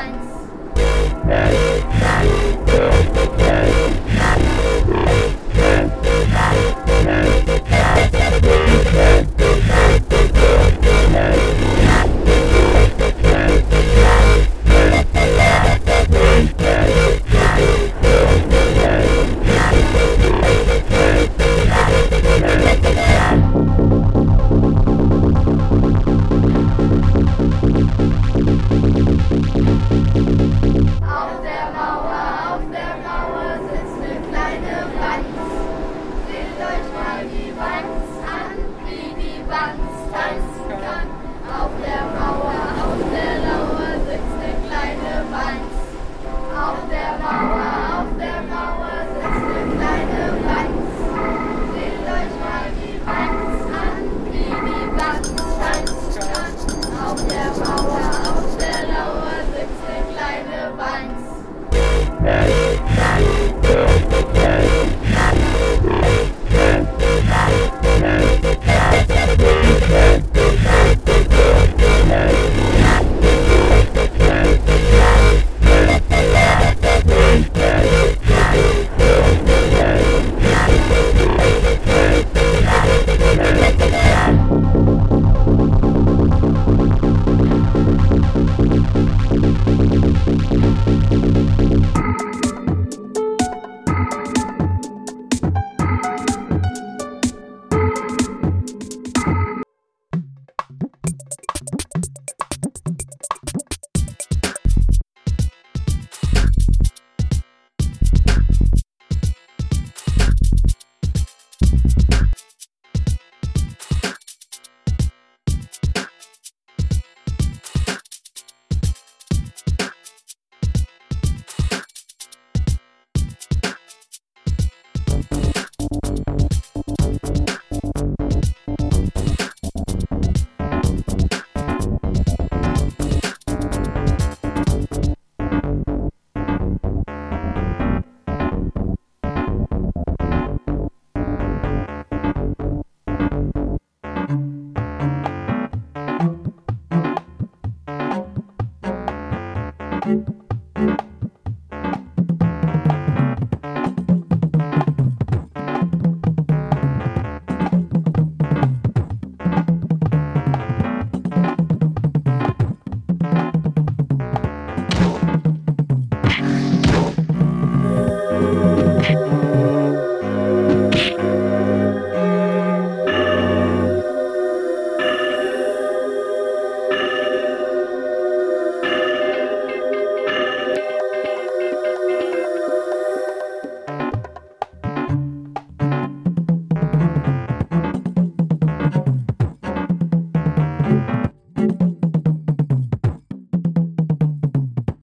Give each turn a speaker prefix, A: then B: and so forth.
A: Auf der Mauer sitzt eine kleine Wanz. Seht euch mal die Wanz an, wie die Wanz tanzen kann. Auf der Lauer sitzt eine kleine Wanz. Auf der Mauer sitzt eine kleine Wanz. Seht euch mal die Wanz an, wie die Wanz tanzen kann. Auf der Lauer sitzt eine kleine Wanz.
B: Thank you.